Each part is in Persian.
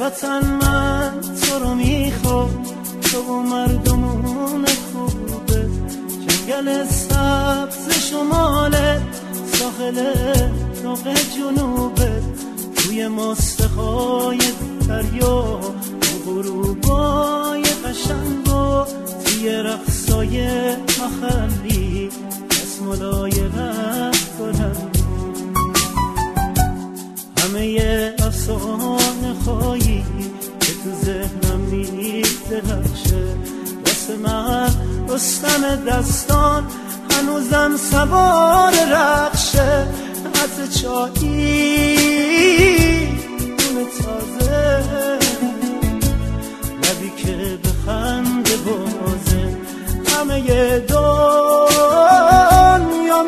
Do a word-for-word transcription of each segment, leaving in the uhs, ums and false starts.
وطن من تو رو میخوام، تو و مردمون خوبه، جنگل سبز شماله، ساحل داغ جنوبه، توی مستخای دریا، تو غروبای قشنگ و توی رقصای محلی، دستمالای رفت بلند، همه افسانه خواهی که تو ذهنم میدرخشه، واسه من رستم دستان هنوزم سوار رخشه، عطر چایی نون تازه، لبی که به خنده بازه، همه دنیا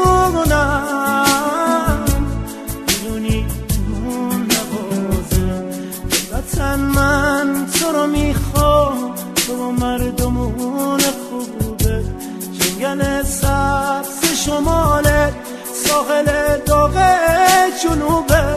میدونم میدونی اون نوازه، وطن من تو رو میخوام، تو و مردمون خوبه، جنگل سبز شماله، ساحل داغ جنوبه.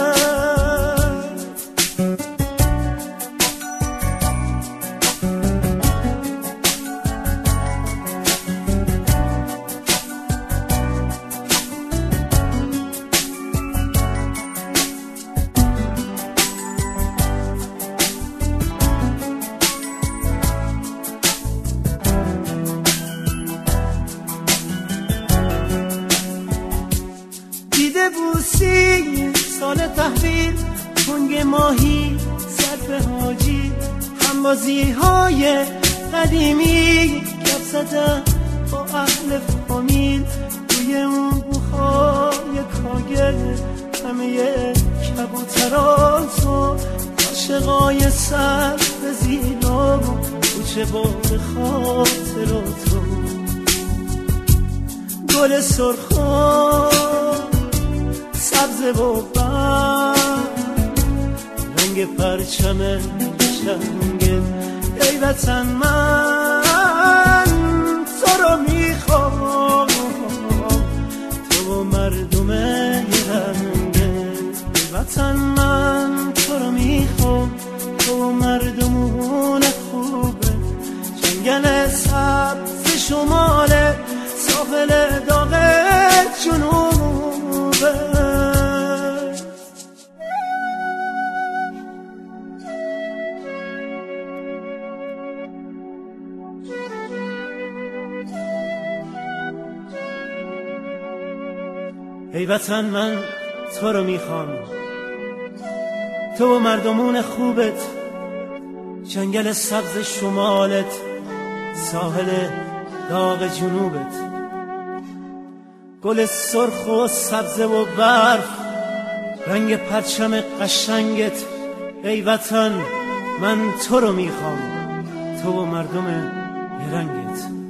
دیده بوسی سال تحویل، کنگ ماهی صرف حاجی، همبازی های قدیمی، گپ زدن با اهل فامیل، روی اون بوهای کاگل، همه کبوترات و عاشقای سر به زینا، کوچه با به خاطراتو، گل سرخان سبز و برگ، رنگ پرچم قشنگت، ای وطن من تو رو میخوام، تو و مردم رنگت، ای وطن من تو رو میخوام، تو و مردمون خوبه، جنگل سبز شماله، ساحل داغ جنوبه. ای وطن من تو رو میخوام، تو و مردمون خوبت، جنگل سبز شمالت، ساحل داغ جنوبت، گل سرخ و سبز و برف، رنگ پرچم قشنگت، ای وطن من تو رو میخوام، تو و مردم رنگت.